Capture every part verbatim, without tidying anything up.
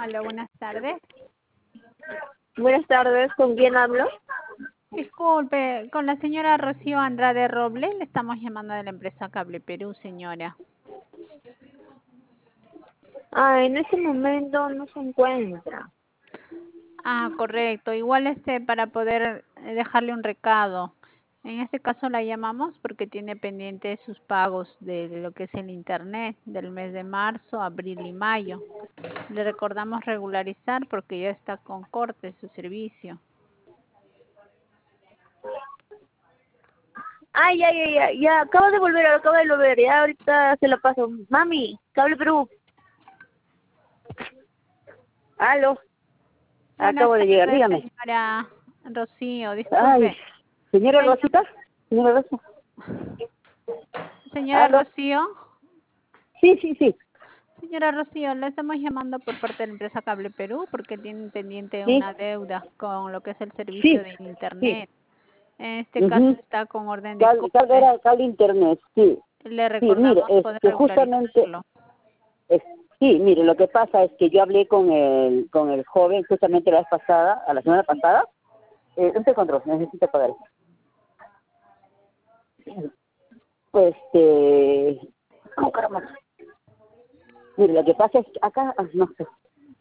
Aló, buenas tardes. Buenas tardes, ¿con quién hablo? Disculpe, con la señora Rocío Andrade Robles, le estamos llamando de la empresa Cable Perú, señora. Ah, en este momento no se encuentra. Ah, correcto. Igual este para poder eh, dejarle un recado. En este caso la llamamos porque tiene pendiente sus pagos de lo que es el internet del mes de marzo, abril y mayo. Le recordamos regularizar porque ya está con corte su servicio. Ay, ya, ya, ya, ya, acabo de volver, acabo de volver, ya ahorita se la paso. Mami, Cable Perú. Aló, Buenas acabo de llegar, tardes, dígame. señora Rocío. Ay, Disculpe. señora Señor- Rosita, señora Rosita. Señora Aló, Rocío. sí, sí, sí, Señora Rocío, le estamos llamando por parte de la empresa Cable Perú porque tienen pendiente sí, una deuda con lo que es el servicio sí, de sí. internet. En este caso Mhm. está con orden de Cable, cable, corte. era cable internet, sí. Le Sí, mire, recordamos poder este, justamente, regularizarlo. es, sí, mire, lo que pasa es que yo hablé con el, con el joven justamente la vez pasada, a la semana pasada. Eh, un segundo, necesito pagar. Pues, este, ¿cómo caramba? Mire, lo que pasa es que acá, ah, no sé.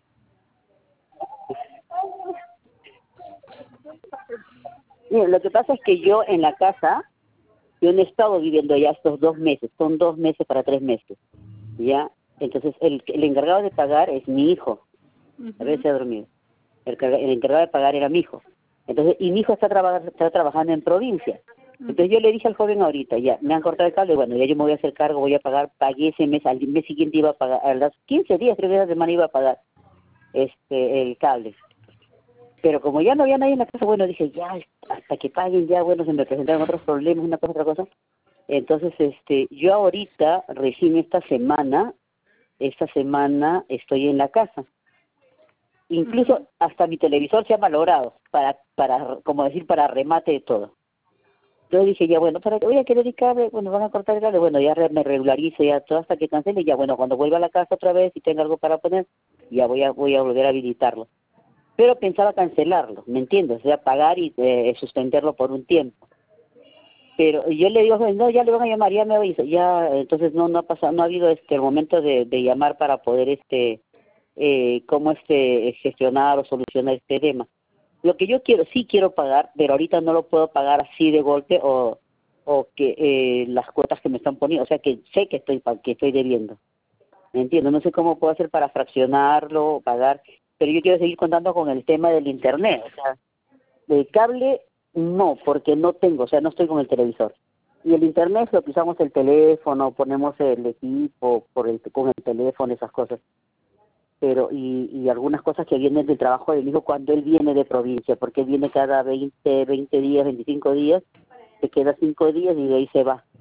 Mire, lo que pasa es que yo en la casa, yo no he estado viviendo ya estos dos meses, son dos meses para tres meses, ¿ya? Entonces, el, el encargado de pagar es mi hijo, a Ujú. veces se ha dormido. El, carga- el encargado de pagar era mi hijo. Entonces, y mi hijo está, traba- está trabajando en provincia. Entonces yo le dije al joven ahorita, ya, me han cortado el cable, bueno, ya yo me voy a hacer cargo, voy a pagar, pagué ese mes, al mes siguiente iba a pagar, a las quince días, tres días de semana iba a pagar este el cable. Pero como ya no había nadie en la casa, bueno, dije, ya, hasta que paguen, ya, bueno, se me presentaron otros problemas, una cosa, otra cosa. Entonces, este, yo ahorita, recién esta semana, esta semana estoy en la casa. Incluso hasta mi televisor se ha malogrado, para, para, como decir, para remate de todo. Yo dije, ya bueno, ¿para qué voy a querer el cable? Bueno, van a cortar el cable, bueno, ya re- me regularizo, ya todo hasta que cancele, ya bueno, cuando vuelva a la casa otra vez y tenga algo para poner, ya voy a voy a volver a habilitarlo. Pero pensaba cancelarlo, ¿me entiendes? O sea, pagar y eh, suspenderlo por un tiempo. Pero yo le digo, no, ya le van a llamar, ya me aviso, ya, entonces no no ha pasado, no ha habido este el momento de, de llamar para poder este eh, cómo este gestionar o solucionar este tema. Lo que yo quiero, sí quiero pagar, pero ahorita no lo puedo pagar así de golpe o o que eh, las cuotas que me están poniendo, o sea que sé que estoy pa- que estoy debiendo. ¿Me entiendo? No sé cómo puedo hacer para fraccionarlo, o pagar, pero yo quiero seguir contando con el tema del internet, o sea, de cable no, porque no tengo, o sea, no estoy con el televisor. Y el internet es lo que usamos el teléfono, ponemos el equipo por el, con el teléfono, esas cosas. Pero y, y algunas cosas que vienen del trabajo del hijo cuando él viene de provincia, porque él viene cada veinte, veinte días, veinticinco días, se queda cinco días y de ahí se va.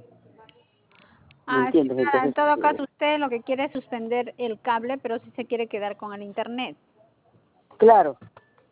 ¿Me Ah, sí, entiendes? nada, en Entonces, todo eh, caso usted lo que quiere es suspender el cable, pero si se quiere quedar con el internet. claro,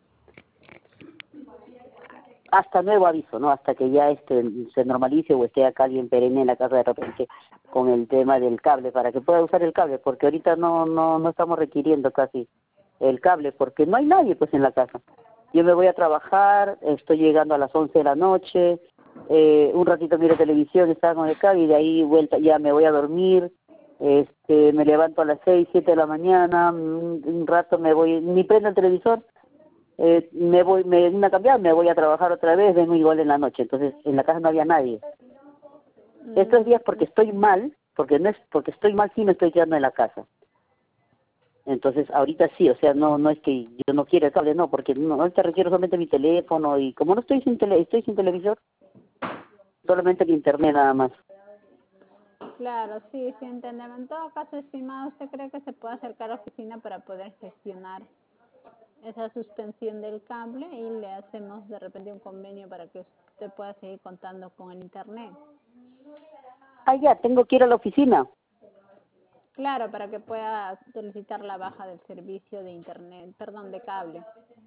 hasta nuevo aviso, ¿no? Hasta que ya este se normalice o esté acá alguien perenne en la casa de repente con el tema del cable, para que pueda usar el cable, porque ahorita no no no estamos requiriendo casi el cable, porque no hay nadie pues en la casa. Yo me voy a trabajar, estoy llegando a las once de la noche, eh, un ratito miro televisión, estaba con el cable y de ahí vuelta ya me voy a dormir, este me levanto a las seis, siete de la mañana, un un rato me voy, ni prendo el televisor, eh, me voy, me vine a cambiar, me voy a trabajar otra vez, vengo igual en la noche, entonces en la casa no había nadie. Estos días porque estoy mal, porque no es porque estoy mal, sí me estoy quedando en la casa. Entonces ahorita sí, o sea, no no es que yo no quiera el cable, no, porque no, ahorita requiero solamente mi teléfono y como no estoy sin tele, estoy sin televisor, solamente el internet nada más. Claro, sí, sí entendemos. En todo caso, estimado, ¿usted cree que se puede acercar a la oficina para poder gestionar esa suspensión del cable y le hacemos de repente un convenio para que usted pueda seguir contando con el internet? Ah, ya, tengo que ir a la oficina. Claro, para que pueda solicitar la baja del servicio de internet, perdón, de cable.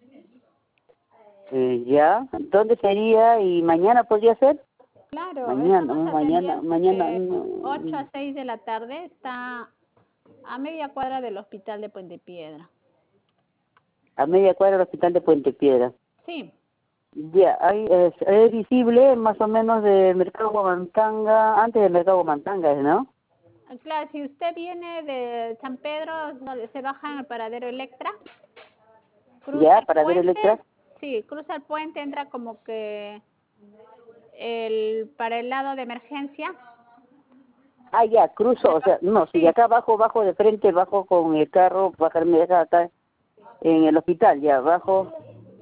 Eh, ya, ¿dónde sería? ¿Y mañana podría ser? Claro, Mañana, estamos mañana, atendiendo mañana. de ocho mm, a seis de la tarde, está a media cuadra del hospital de Puente Piedra. a media cuadra del hospital de Puente Piedra. Sí. Ya, ahí es, es visible más o menos de Mercado Huamantanga, antes del Mercado Huamantanga, ¿no? Claro, si usted viene de San Pedro, no, se baja en el paradero Electra, cruza Ya, el paradero puente, Electra. sí, cruza el puente, entra como que el para el lado de emergencia. Ah, ya, cruzo, o sea, no, si de acá bajo, bajo de frente, bajo con el carro, bajarme de acá en el hospital, ya, bajo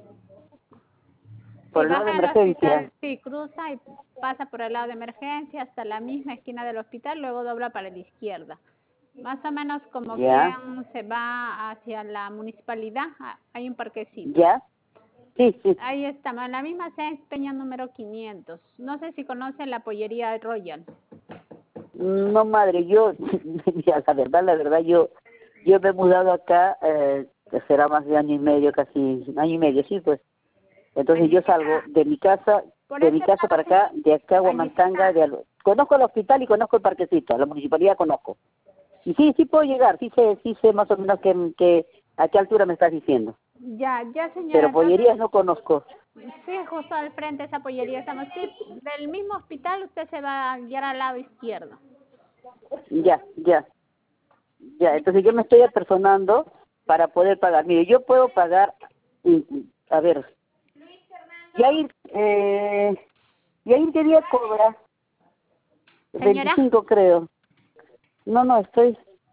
por Sí, el lado de baja al emergencia. hospital, sí, cruza y pasa por el lado de emergencia hasta la misma esquina del hospital, luego dobla para la izquierda. Más o menos como Ya, quien se va hacia la municipalidad, ah, hay un parquecito. ya, sí, sí. Ahí estamos, en la misma Sáenz Peña número quinientos. No sé si conocen la pollería Royal. No, madre, yo, ya, la verdad, la verdad, yo, yo me he mudado acá, eh, que será más de año y medio, casi, año y medio, sí, pues. Entonces yo salgo de mi casa, Por de mi ese casa para lado, acá, de acá a ahí Huamantanga, está. de al- conozco el hospital y conozco el parquecito, la municipalidad conozco. Y sí, sí puedo llegar, sí sé, sí sé más o menos que, que a qué altura me estás diciendo. Ya, ya señora, Pero entonces, pollerías no conozco. sí, justo al frente de esa pollería estamos. Sí, del mismo hospital usted se va a guiar al lado izquierdo. Ya, ya, ya. Entonces yo me estoy apersonando para poder pagar. Mire, yo puedo pagar, mm, a ver, Yair, eh, Yair, ¿qué día cobra? Señora, veinticinco creo. No, no, estoy,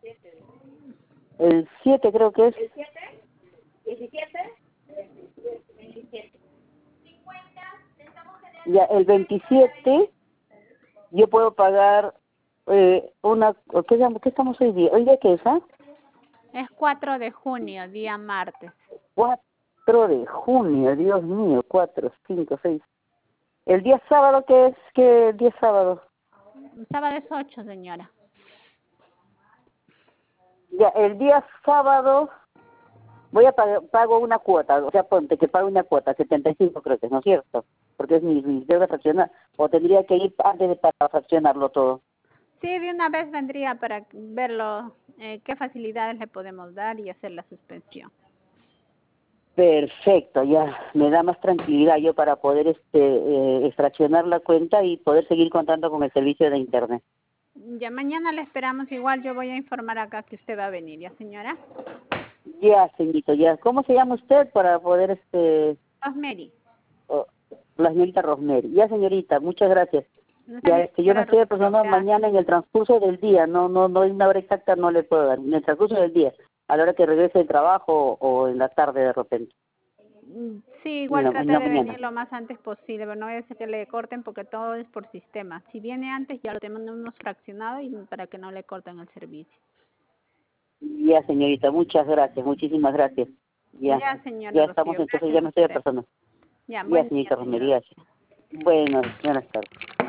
el siete creo que es. Ya, el veintisiete yo puedo pagar eh, una, ¿qué, llamo- ¿qué estamos hoy día? ¿Hoy día qué es, ah? es cuatro de junio, día martes. cuatro de junio, Dios mío, cuatro, cinco, seis. ¿El día sábado qué es? ¿Qué día sábado? Sábado es ocho, señora. Ya, el día sábado voy a pagar, pago una cuota, o sea, ponte que pago una cuota, setenta y cinco creo que es, ¿no es cierto? Porque es mi, mi deuda fraccionar, o tendría que ir antes de para fraccionarlo todo. Sí, de una vez vendría para verlo, eh, qué facilidades le podemos dar y hacer la suspensión. Perfecto, ya me da más tranquilidad yo para poder este eh, extraccionar la cuenta y poder seguir contando con el servicio de internet. Ya mañana le esperamos, igual yo voy a informar acá que usted va a venir, ¿ya señora? Ya, señorito, ya. ¿Cómo se llama usted para poder este Rosemary. oh, la señorita Rosemary? Ya, señorita, muchas gracias. No está Ya, bien, este, yo me señora estoy Rosemary, aproximando gracias. mañana en el transcurso del día, no no no hay una hora exacta, no le puedo dar, en el transcurso del día, a la hora que regrese del trabajo o en la tarde de repente. Mm, Sí, En igual la, en trate la de mañana. venir lo más antes posible, pero no vaya a ser que le corten porque todo es por sistema. Si viene antes ya lo tenemos fraccionado y para que no le corten el servicio. Ya, señorita, muchas gracias, muchísimas gracias. Ya, Ya, señora ya estamos Rocío, entonces, gracias ya a me estoy usted. apersonando. Ya, Ya, buen día, señorita Rosemary, señora. gracias. Bueno, buenas tardes.